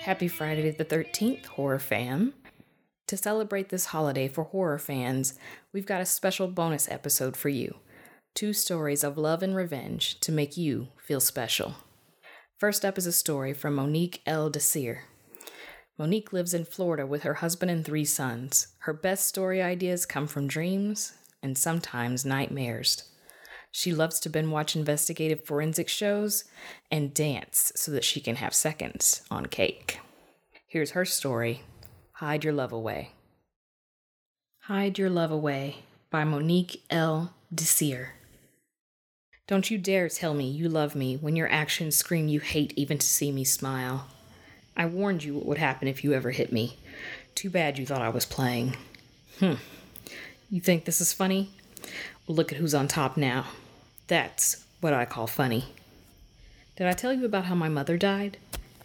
Happy Friday the 13th, horror fam. To celebrate this holiday for horror fans, we've got a special bonus episode for you. 2 stories of love and revenge to make you feel special. First up is a story from Monique L. Desir. Monique lives in Florida with her husband and 3 sons. Her best story ideas come from dreams and sometimes nightmares. She loves to binge watch investigative forensic shows and dance so that she can have seconds on cake. Here's her story, Hide Your Love Away. Hide Your Love Away by Monique L. Desir. Don't you dare tell me you love me when your actions scream you hate even to see me smile. I warned you what would happen if you ever hit me. Too bad you thought I was playing. You think this is funny? Well, look at who's on top now. That's what I call funny. Did I tell you about how my mother died?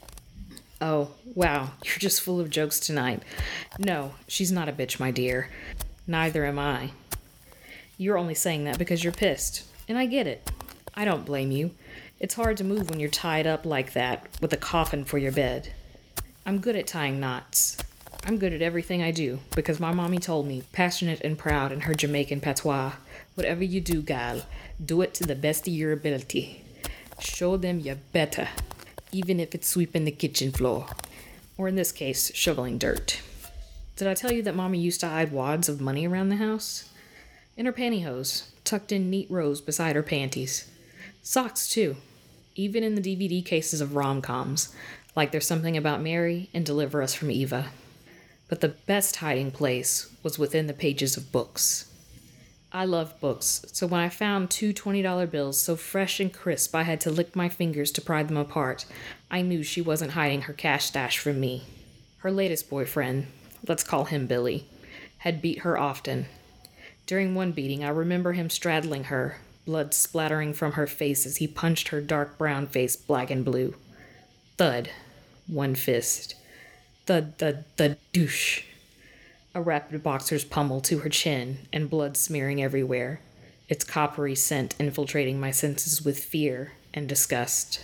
Oh, wow, you're just full of jokes tonight. No, she's not a bitch, my dear. Neither am I. You're only saying that because you're pissed, and I get it. I don't blame you. It's hard to move when you're tied up like that with a coffin for your bed. I'm good at tying knots. I'm good at everything I do because my mommy told me, passionate and proud in her Jamaican patois, whatever you do, gal, do it to the best of your ability. Show them you're better, even if it's sweeping the kitchen floor, or in this case, shoveling dirt. Did I tell you that mommy used to hide wads of money around the house? In her pantyhose, tucked in neat rows beside her panties. Socks, too, even in the DVD cases of rom-coms, like There's Something About Mary and Deliver Us from Eva. But the best hiding place was within the pages of books. I love books, so when I found 2 $20 bills so fresh and crisp I had to lick my fingers to pry them apart, I knew she wasn't hiding her cash stash from me. Her latest boyfriend, let's call him Billy, had beat her often. During one beating, I remember him straddling her, blood splattering from her face as he punched her dark brown face black and blue. Thud. One fist. Thud, thud, thud, douche. A rapid boxer's pummel to her chin and blood smearing everywhere, its coppery scent infiltrating my senses with fear and disgust.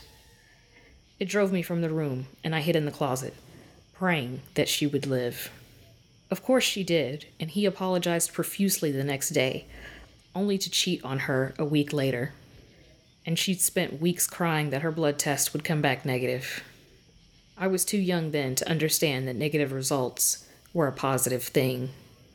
It drove me from the room, and I hid in the closet, praying that she would live. Of course she did, and he apologized profusely the next day, only to cheat on her a week later. And she'd spent weeks crying that her blood test would come back negative. I was too young then to understand that negative results were a positive thing.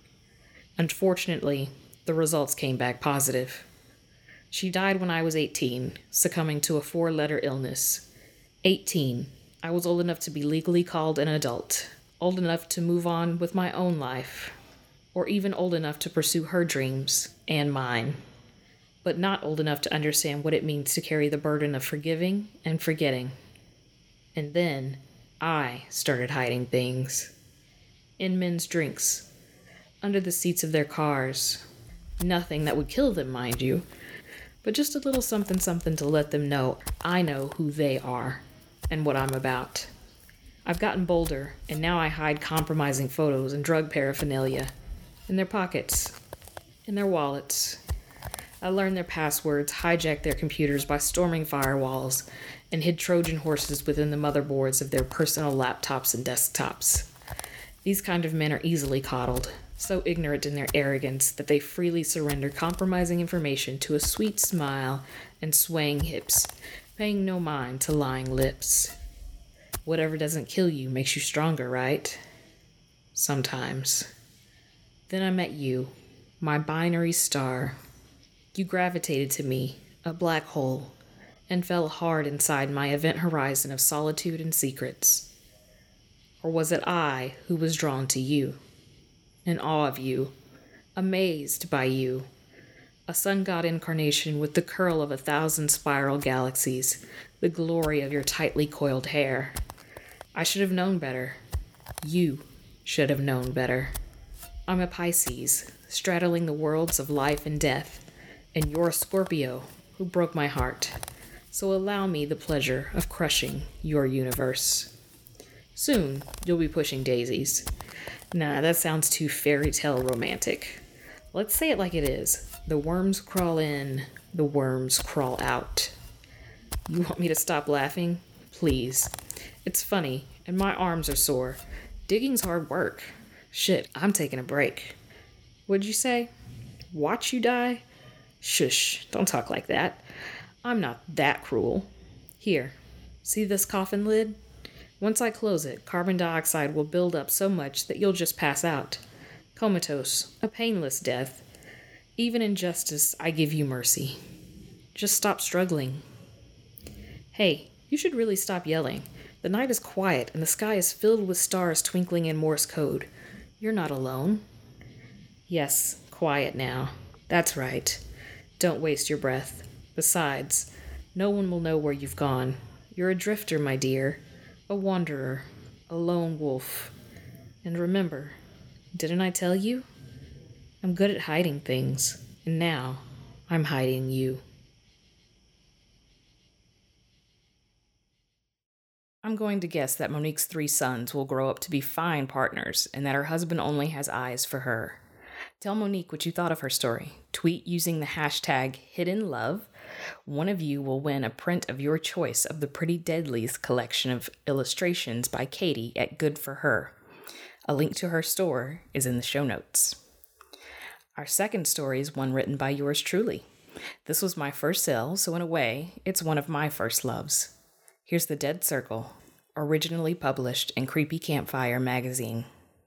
Unfortunately, the results came back positive. She died when I was 18, succumbing to a 4-letter illness. 18. I was old enough to be legally called an adult, old enough to move on with my own life, or even old enough to pursue her dreams and mine, but not old enough to understand what it means to carry the burden of forgiving and forgetting. And then I started hiding things. In men's drinks, under the seats of their cars. Nothing that would kill them, mind you, but just a little something to let them know I know who they are and what I'm about. I've gotten bolder, and now I hide compromising photos and drug paraphernalia in their pockets, in their wallets. I learned their passwords, hijacked their computers by storming firewalls, and hid Trojan horses within the motherboards of their personal laptops and desktops. These kind of men are easily coddled, so ignorant in their arrogance that they freely surrender compromising information to a sweet smile and swaying hips, paying no mind to lying lips. Whatever doesn't kill you makes you stronger, right? Sometimes. Then I met you, my binary star. You gravitated to me, a black hole, and fell hard inside my event horizon of solitude and secrets. Or was it I who was drawn to you, in awe of you, amazed by you, a sun god incarnation with the curl of 1,000 spiral galaxies, the glory of your tightly coiled hair? I should have known better. You should have known better. I'm a Pisces, straddling the worlds of life and death, and you're a Scorpio who broke my heart. So allow me the pleasure of crushing your universe. Soon, you'll be pushing daisies. Nah, that sounds too fairy tale romantic. Let's say it like it is. The worms crawl in, the worms crawl out. You want me to stop laughing? Please. It's funny, and my arms are sore. Digging's hard work. Shit, I'm taking a break. What'd you say? Watch you die? Shush, don't talk like that. I'm not that cruel. Here, see this coffin lid? Once I close it, carbon dioxide will build up so much that you'll just pass out. Comatose, a painless death. Even in justice, I give you mercy. Just stop struggling. Hey, you should really stop yelling. The night is quiet and the sky is filled with stars twinkling in Morse code. You're not alone. Yes, quiet now. That's right. Don't waste your breath. Besides, no one will know where you've gone. You're a drifter, my dear. A wanderer. A lone wolf. And remember, didn't I tell you? I'm good at hiding things. And now, I'm hiding you. I'm going to guess that Monique's 3 sons will grow up to be fine partners and that her husband only has eyes for her. Tell Monique what you thought of her story. Tweet using the hashtag #HiddenLove. One of you will win a print of your choice of the Pretty Deadlies collection of illustrations by Katie at Good For Her. A link to her store is in the show notes. Our second story is one written by yours truly. This was my first sale, so in a way, it's one of my first loves. Here's The Dead Circle, originally published in Creepy Campfire magazine.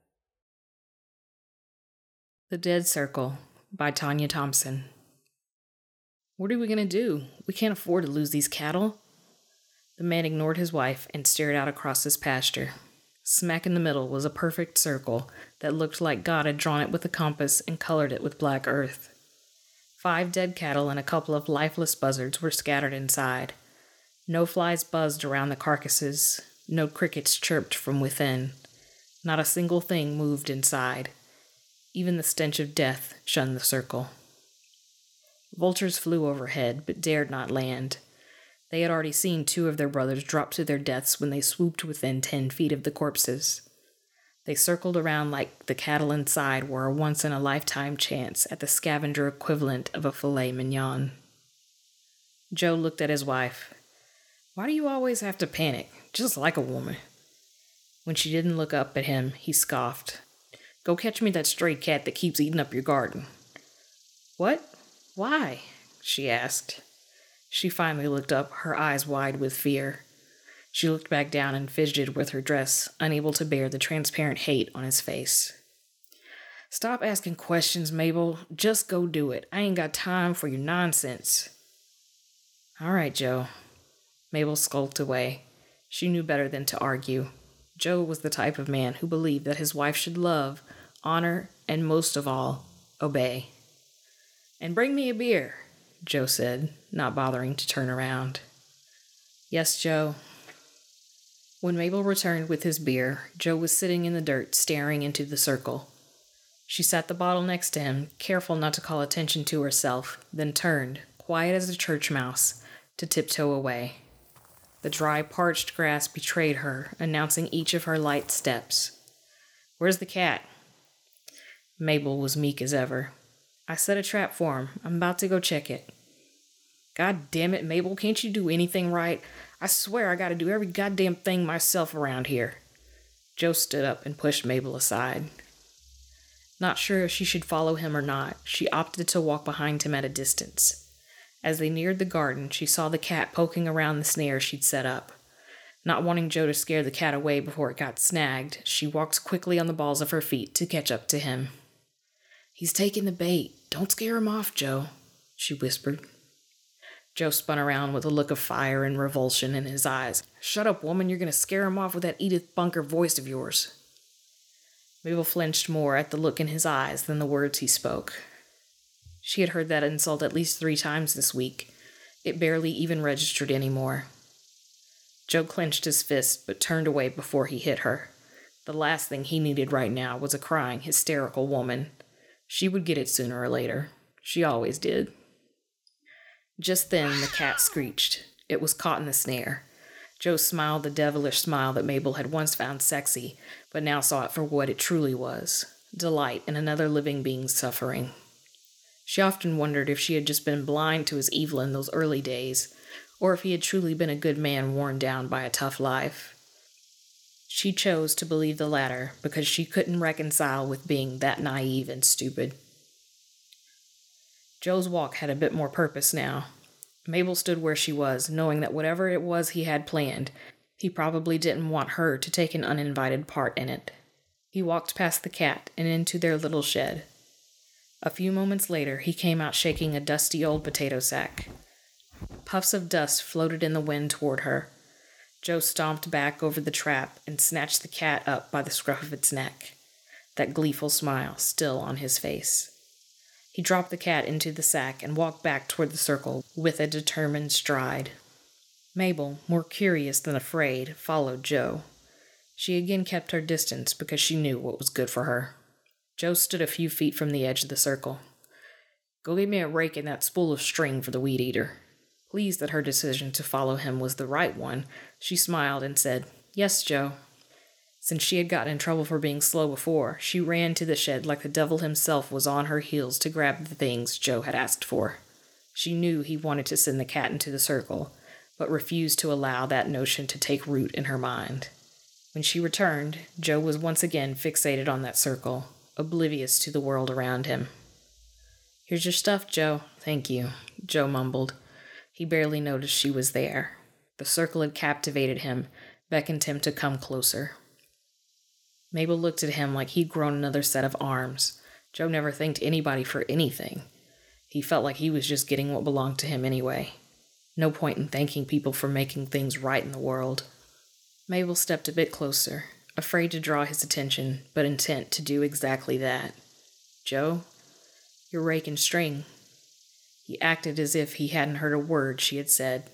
The Dead Circle by Tanya Thompson. What are we going to do? We can't afford to lose these cattle. The man ignored his wife and stared out across his pasture. Smack in the middle was a perfect circle that looked like God had drawn it with a compass and colored it with black earth. 5 dead cattle and a couple of lifeless buzzards were scattered inside. No flies buzzed around the carcasses. No crickets chirped from within. Not a single thing moved inside. Even the stench of death shunned the circle. Vultures flew overhead, but dared not land. They had already seen 2 of their brothers drop to their deaths when they swooped within 10 feet of the corpses. They circled around like the cattle inside were a once-in-a-lifetime chance at the scavenger equivalent of a filet mignon. Joe looked at his wife. Why do you always have to panic, just like a woman? When she didn't look up at him, he scoffed. Go catch me that stray cat that keeps eating up your garden. What? Why? She asked. She finally looked up, her eyes wide with fear. She looked back down and fidgeted with her dress, unable to bear the transparent hate on his face. Stop asking questions, Mabel. Just go do it. I ain't got time for your nonsense. All right, Joe. Mabel skulked away. She knew better than to argue. Joe was the type of man who believed that his wife should love, honor, and most of all, obey. And bring me a beer, Joe said, not bothering to turn around. Yes, Joe. When Mabel returned with his beer, Joe was sitting in the dirt staring into the circle. She set the bottle next to him, careful not to call attention to herself, then turned, quiet as a church mouse, to tiptoe away. The dry, parched grass betrayed her, announcing each of her light steps. Where's the cat? Mabel was meek as ever. I set a trap for him. I'm about to go check it. God damn it, Mabel, can't you do anything right? I swear I gotta do every goddamn thing myself around here. Joe stood up and pushed Mabel aside. Not sure if she should follow him or not, she opted to walk behind him at a distance. As they neared the garden, she saw the cat poking around the snare she'd set up. Not wanting Joe to scare the cat away before it got snagged, she walked quickly on the balls of her feet to catch up to him. He's taking the bait. Don't scare him off, Joe, she whispered. Joe spun around with a look of fire and revulsion in his eyes. Shut up, woman, you're going to scare him off with that Edith Bunker voice of yours. Mabel flinched more at the look in his eyes than the words he spoke. She had heard that insult at least 3 times this week. It barely even registered anymore. Joe clenched his fist, but turned away before he hit her. The last thing he needed right now was a crying, hysterical woman. She would get it sooner or later. She always did. Just then, the cat screeched. It was caught in the snare. Joe smiled the devilish smile that Mabel had once found sexy, but now saw it for what it truly was. Delight in another living being's suffering. She often wondered if she had just been blind to his evil in those early days, or if he had truly been a good man worn down by a tough life. She chose to believe the latter because she couldn't reconcile with being that naive and stupid. Joe's walk had a bit more purpose now. Mabel stood where she was, knowing that whatever it was he had planned, he probably didn't want her to take an uninvited part in it. He walked past the cat and into their little shed. A few moments later, he came out shaking a dusty old potato sack. Puffs of dust floated in the wind toward her. Joe stomped back over the trap and snatched the cat up by the scruff of its neck, that gleeful smile still on his face. He dropped the cat into the sack and walked back toward the circle with a determined stride. Mabel, more curious than afraid, followed Joe. She again kept her distance because she knew what was good for her. Joe stood a few feet from the edge of the circle. "Go get me a rake and that spool of string for the weed eater." Pleased that her decision to follow him was the right one, she smiled and said, "Yes, Joe." Since she had gotten in trouble for being slow before, she ran to the shed like the devil himself was on her heels to grab the things Joe had asked for. She knew he wanted to send the cat into the circle, but refused to allow that notion to take root in her mind. When she returned, Joe was once again fixated on that circle, oblivious to the world around him. "Here's your stuff, Joe." "Thank you," Joe mumbled. He barely noticed she was there. The circle had captivated him, beckoned him to come closer. Mabel looked at him like he'd grown another set of arms. Joe never thanked anybody for anything. He felt like he was just getting what belonged to him anyway. No point in thanking people for making things right in the world. Mabel stepped a bit closer, afraid to draw his attention, but intent to do exactly that. "Joe, your rake and string." He acted as if he hadn't heard a word she had said.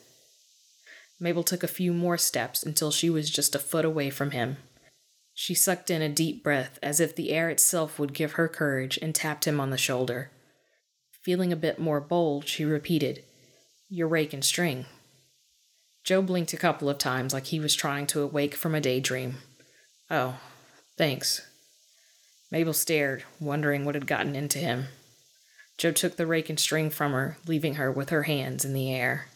Mabel took a few more steps until she was just a foot away from him. She sucked in a deep breath as if the air itself would give her courage and tapped him on the shoulder. Feeling a bit more bold, she repeated, "Your rake and string." Joe blinked a couple of times like he was trying to awake from a daydream. "Oh, thanks." Mabel stared, wondering what had gotten into him. Joe took the rake and string from her, leaving her with her hands in the air.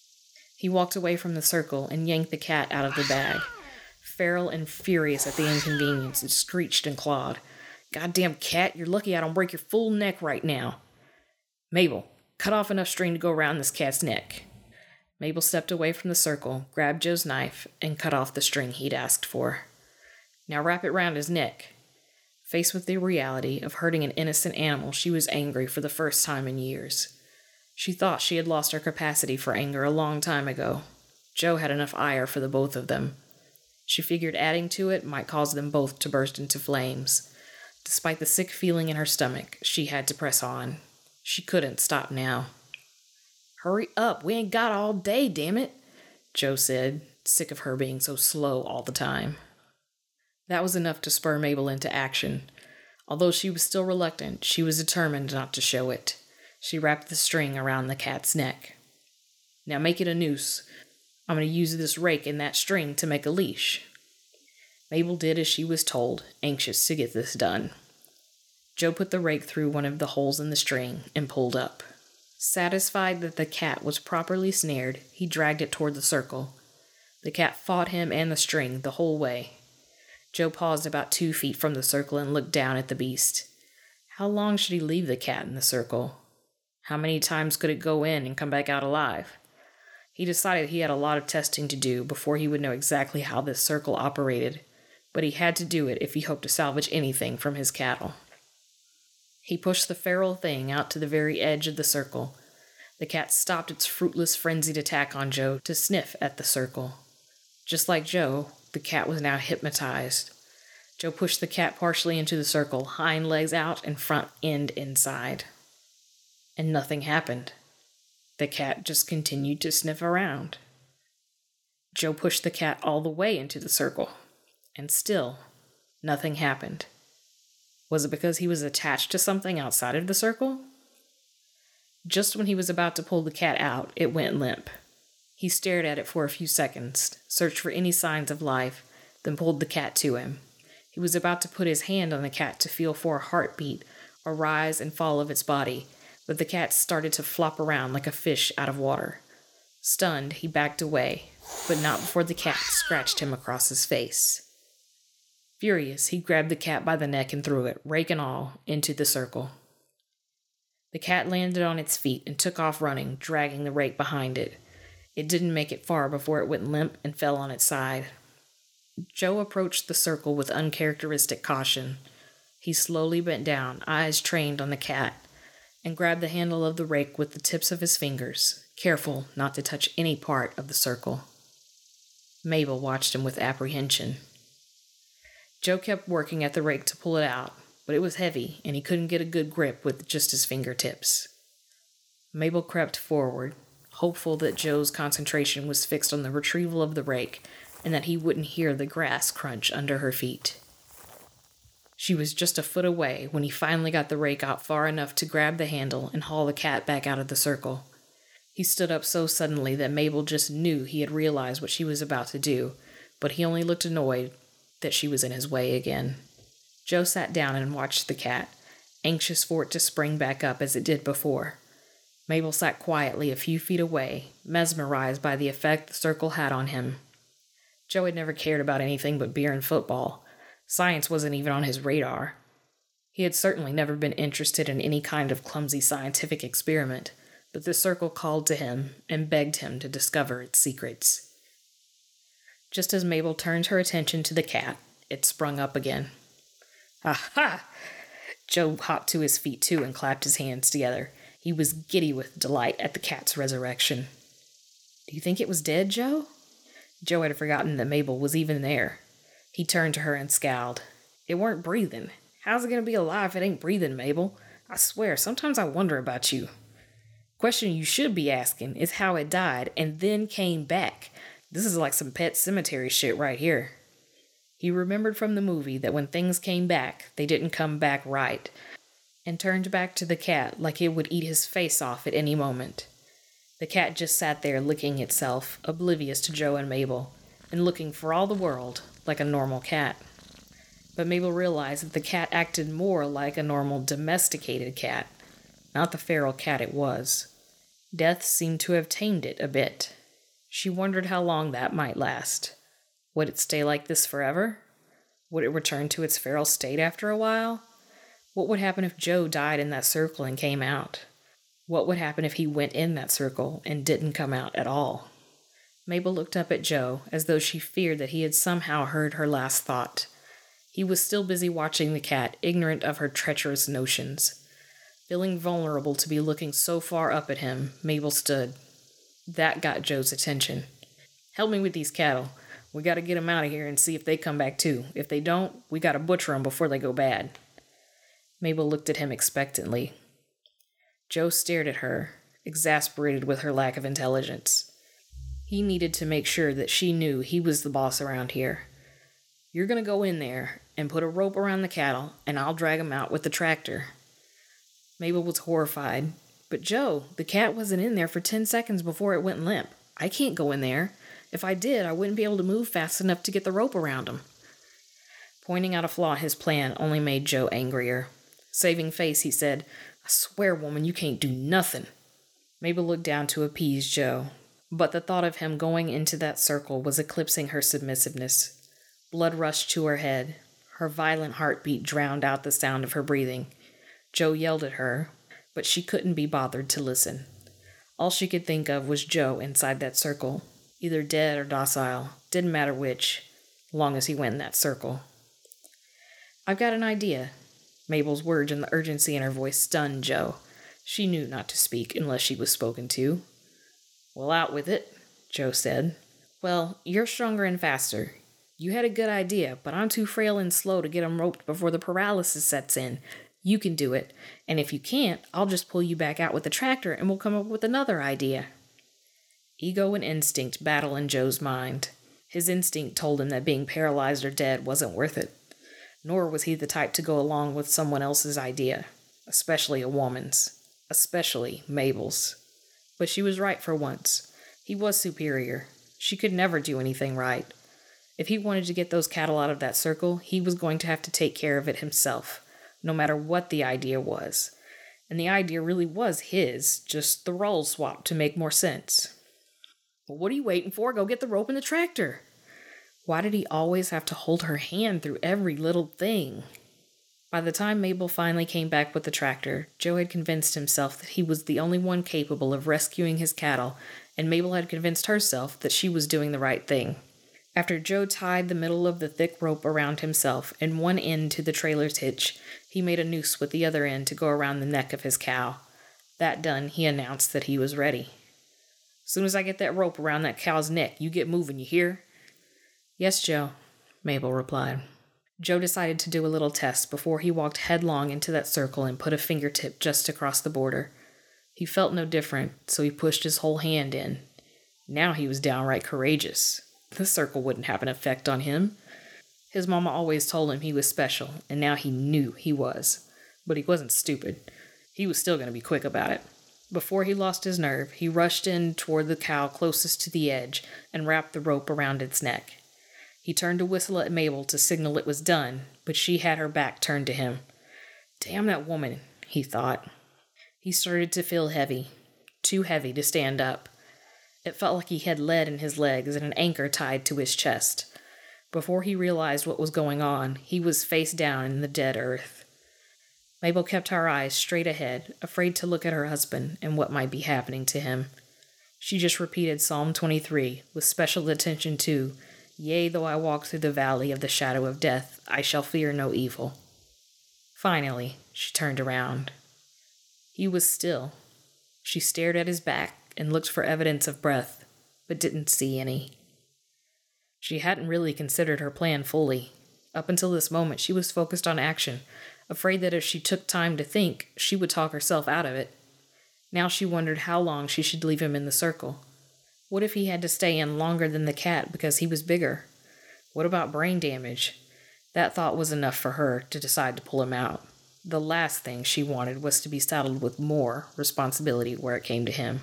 He walked away from the circle and yanked the cat out of the bag. Feral and furious at the inconvenience, it screeched and clawed. "Goddamn cat, you're lucky I don't break your full neck right now." "Mabel, cut off enough string to go around this cat's neck." Mabel stepped away from the circle, grabbed Joe's knife, and cut off the string he'd asked for. "Now wrap it round his neck." Faced with the reality of hurting an innocent animal, she was angry for the first time in years. She thought she had lost her capacity for anger a long time ago. Joe had enough ire for the both of them. She figured adding to it might cause them both to burst into flames. Despite the sick feeling in her stomach, she had to press on. She couldn't stop now. "Hurry up, we ain't got all day, damn it," Joe said, sick of her being so slow all the time. That was enough to spur Mabel into action. Although she was still reluctant, she was determined not to show it. She wrapped the string around the cat's neck. "Now make it a noose. I'm going to use this rake and that string to make a leash." Mabel did as she was told, anxious to get this done. Joe put the rake through one of the holes in the string and pulled up. Satisfied that the cat was properly snared, he dragged it toward the circle. The cat fought him and the string the whole way. Joe paused about 2 feet from the circle and looked down at the beast. How long should he leave the cat in the circle? How many times could it go in and come back out alive? He decided he had a lot of testing to do before he would know exactly how this circle operated, but he had to do it if he hoped to salvage anything from his cattle. He pushed the feral thing out to the very edge of the circle. The cat stopped its fruitless, frenzied attack on Joe to sniff at the circle. Just like Joe, the cat was now hypnotized. Joe pushed the cat partially into the circle, hind legs out and front end inside. And nothing happened. The cat just continued to sniff around. Joe pushed the cat all the way into the circle, and still, nothing happened. Was it because he was attached to something outside of the circle? Just when he was about to pull the cat out, it went limp. He stared at it for a few seconds, searched for any signs of life, then pulled the cat to him. He was about to put his hand on the cat to feel for a heartbeat or rise and fall of its body, but the cat started to flop around like a fish out of water. Stunned, he backed away, but not before the cat scratched him across his face. Furious, he grabbed the cat by the neck and threw it, rake and all, into the circle. The cat landed on its feet and took off running, dragging the rake behind it. It didn't make it far before it went limp and fell on its side. Joe approached the circle with uncharacteristic caution. He slowly bent down, eyes trained on the cat, and grabbed the handle of the rake with the tips of his fingers, careful not to touch any part of the circle. Mabel watched him with apprehension. Joe kept working at the rake to pull it out, but it was heavy, and he couldn't get a good grip with just his fingertips. Mabel crept forward, hopeful that Joe's concentration was fixed on the retrieval of the rake and that he wouldn't hear the grass crunch under her feet. She was just a foot away when he finally got the rake out far enough to grab the handle and haul the cat back out of the circle. He stood up so suddenly that Mabel just knew he had realized what she was about to do, but he only looked annoyed that she was in his way again. Joe sat down and watched the cat, anxious for it to spring back up as it did before. Mabel sat quietly a few feet away, mesmerized by the effect the circle had on him. Joe had never cared about anything but beer and football. Science wasn't even on his radar. He had certainly never been interested in any kind of clumsy scientific experiment, but the circle called to him and begged him to discover its secrets. Just as Mabel turned her attention to the cat, it sprung up again. "Ha-ha!" Joe hopped to his feet too and clapped his hands together. He was giddy with delight at the cat's resurrection. "Do you think it was dead, Joe?" Joe had forgotten that Mabel was even there. He turned to her and scowled. "It weren't breathing. How's it going to be alive if it ain't breathing, Mabel? I swear, sometimes I wonder about you. Question you should be asking is how it died and then came back. This is like some Pet Cemetery shit right here." He remembered from the movie that when things came back, they didn't come back right, and turned back to the cat like it would eat his face off at any moment. The cat just sat there licking itself, oblivious to Joe and Mabel, and looking for all the world like a normal cat. But Mabel realized that the cat acted more like a normal domesticated cat, not the feral cat it was. Death seemed to have tamed it a bit. She wondered how long that might last. Would it stay like this forever? Would it return to its feral state after a while? What would happen if Joe died in that circle and came out? What would happen if he went in that circle and didn't come out at all? Mabel looked up at Joe as though she feared that he had somehow heard her last thought. He was still busy watching the cat, ignorant of her treacherous notions. Feeling vulnerable to be looking so far up at him, Mabel stood. That got Joe's attention. "Help me with these cattle. We gotta get them out of here and see if they come back too. If they don't, we gotta butcher them before they go bad." Mabel looked at him expectantly. Joe stared at her, exasperated with her lack of intelligence. He needed to make sure that she knew he was the boss around here. "You're gonna go in there and put a rope around the cattle, and I'll drag them out with the tractor." Mabel was horrified. "But Joe, the cat wasn't in there for 10 seconds before it went limp. I can't go in there. If I did, I wouldn't be able to move fast enough to get the rope around him." Pointing out a flaw in his plan only made Joe angrier. Saving face, he said, "I swear, woman, you can't do nothing." Mabel looked down to appease Joe, but the thought of him going into that circle was eclipsing her submissiveness. Blood rushed to her head. Her violent heartbeat drowned out the sound of her breathing. Joe yelled at her, but she couldn't be bothered to listen. All she could think of was Joe inside that circle, either dead or docile, didn't matter which, long as he went in that circle. "I've got an idea." Mabel's words and the urgency in her voice stunned Joe. She knew not to speak unless she was spoken to. "Well, out with it," Joe said. "Well, you're stronger and faster. You had a good idea, but I'm too frail and slow to get 'em roped before the paralysis sets in. You can do it, and if you can't, I'll just pull you back out with the tractor and we'll come up with another idea." Ego and instinct battle in Joe's mind. His instinct told him that being paralyzed or dead wasn't worth it. Nor was he the type to go along with someone else's idea, especially a woman's, especially Mabel's. But she was right for once. He was superior. She could never do anything right. If he wanted to get those cattle out of that circle, he was going to have to take care of it himself, no matter what the idea was. And the idea really was his, just the roles swapped to make more sense. "Well, what are you waiting for? Go get the rope and the tractor." Why did he always have to hold her hand through every little thing? By the time Mabel finally came back with the tractor, Joe had convinced himself that he was the only one capable of rescuing his cattle, and Mabel had convinced herself that she was doing the right thing. After Joe tied the middle of the thick rope around himself and one end to the trailer's hitch, he made a noose with the other end to go around the neck of his cow. That done, he announced that he was ready. "Soon as I get that rope around that cow's neck, you get moving, you hear?" "Yes, Joe," Mabel replied. Joe decided to do a little test before he walked headlong into that circle and put a fingertip just across the border. He felt no different, so he pushed his whole hand in. Now he was downright courageous. The circle wouldn't have an effect on him. His mama always told him he was special, and now he knew he was. But he wasn't stupid. He was still going to be quick about it. Before he lost his nerve, he rushed in toward the cow closest to the edge and wrapped the rope around its neck. He turned to whistle at Mabel to signal it was done, but she had her back turned to him. Damn that woman, he thought. He started to feel heavy, too heavy to stand up. It felt like he had lead in his legs and an anchor tied to his chest. Before he realized what was going on, he was face down in the dead earth. Mabel kept her eyes straight ahead, afraid to look at her husband and what might be happening to him. She just repeated Psalm 23 with special attention to, "Yea, though I walk through the valley of the shadow of death, I shall fear no evil." Finally, she turned around. He was still. She stared at his back and looked for evidence of breath, but didn't see any. She hadn't really considered her plan fully. Up until this moment, she was focused on action, afraid that if she took time to think, she would talk herself out of it. Now she wondered how long she should leave him in the circle. What if he had to stay in longer than the cat because he was bigger? What about brain damage? That thought was enough for her to decide to pull him out. The last thing she wanted was to be saddled with more responsibility where it came to him.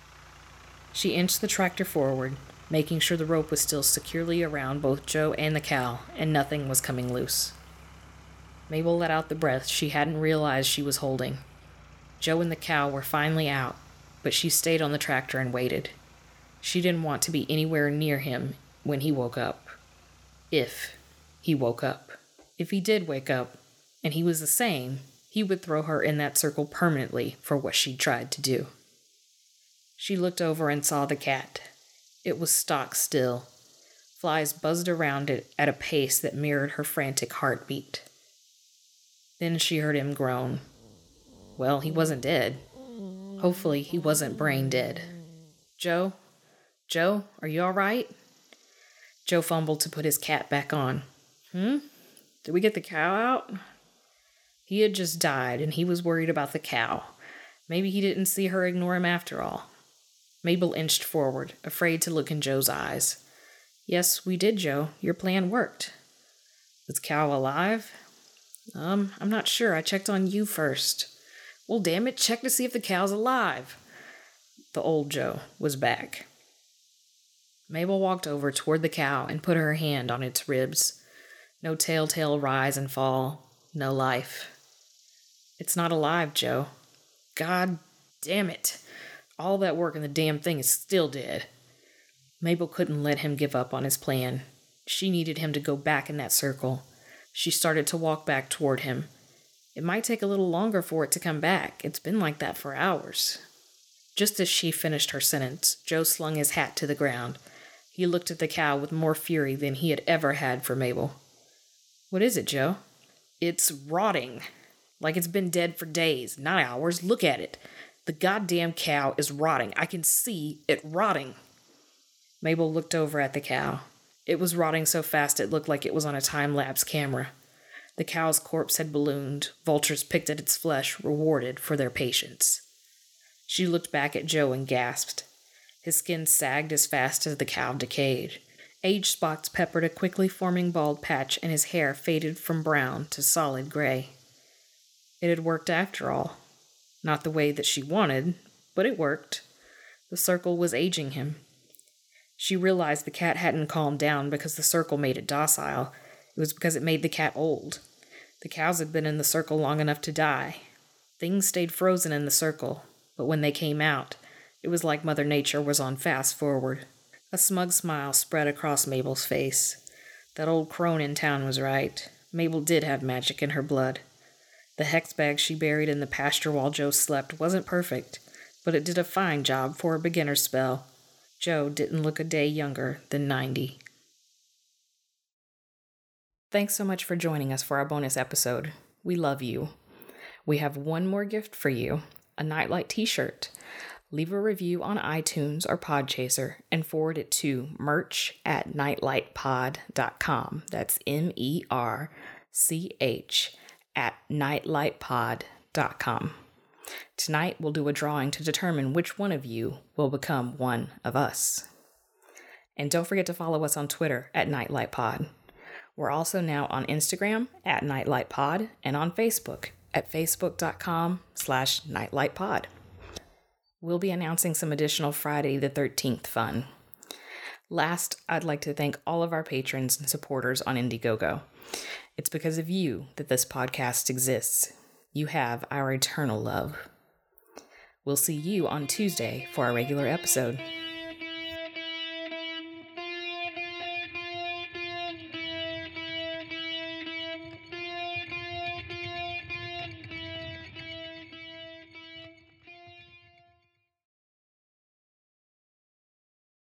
She inched the tractor forward, making sure the rope was still securely around both Joe and the cow, and nothing was coming loose. Mabel let out the breath she hadn't realized she was holding. Joe and the cow were finally out, but she stayed on the tractor and waited. She didn't want to be anywhere near him when he woke up. If he woke up. If he did wake up, and he was the same, he would throw her in that circle permanently for what she'd tried to do. She looked over and saw the cat. It was stock still. Flies buzzed around it at a pace that mirrored her frantic heartbeat. Then she heard him groan. Well, he wasn't dead. Hopefully, he wasn't brain dead. "Joe? Joe, are you all right?" Joe fumbled to put his cat back on. Did we get the cow out?" He had just died, and he was worried about the cow. Maybe he didn't see her ignore him after all. Mabel inched forward, afraid to look in Joe's eyes. "Yes, we did, Joe. Your plan worked." "Is cow alive?" I'm not sure. I checked on you first." "Well, damn it, check to see if the cow's alive." The old Joe was back. Mabel walked over toward the cow and put her hand on its ribs. No telltale rise and fall. No life. "It's not alive, Joe." "God damn it. All that work and the damn thing is still dead." Mabel couldn't let him give up on his plan. She needed him to go back in that circle. She started to walk back toward him. It might take a little longer for it to come back. It's been like that for hours. Just as she finished her sentence, Joe slung his hat to the ground. He looked at the cow with more fury than he had ever had for Mabel. "What is it, Joe?" "It's rotting. Like it's been dead for days, not hours. Look at it. The goddamn cow is rotting. I can see it rotting." Mabel looked over at the cow. It was rotting so fast it looked like it was on a time-lapse camera. The cow's corpse had ballooned. Vultures picked at its flesh, rewarded for their patience. She looked back at Joe and gasped. His skin sagged as fast as the cow decayed. Age spots peppered a quickly forming bald patch, and his hair faded from brown to solid gray. It had worked after all. Not the way that she wanted, but it worked. The circle was aging him. She realized the cat hadn't calmed down because the circle made it docile. It was because it made the cat old. The cows had been in the circle long enough to die. Things stayed frozen in the circle, but when they came out, it was like Mother Nature was on fast forward. A smug smile spread across Mabel's face. That old crone in town was right. Mabel did have magic in her blood. The hex bag she buried in the pasture while Joe slept wasn't perfect, but it did a fine job for a beginner spell. Joe didn't look a day younger than 90. Thanks so much for joining us for our bonus episode. We love you. We have one more gift for you, a Nightlight t-shirt. Leave a review on iTunes or Podchaser and forward it to merch@nightlightpod.com. That's MERCH@nightlightpod.com. Tonight we'll do a drawing to determine which one of you will become one of us. And don't forget to follow us on Twitter @nightlightpod. We're also now on Instagram @nightlightpod and on Facebook at facebook.com/nightlightpod. We'll be announcing some additional Friday the 13th fun. Last, I'd like to thank all of our patrons and supporters on Indiegogo. It's because of you that this podcast exists. You have our eternal love. We'll see you on Tuesday for our regular episode.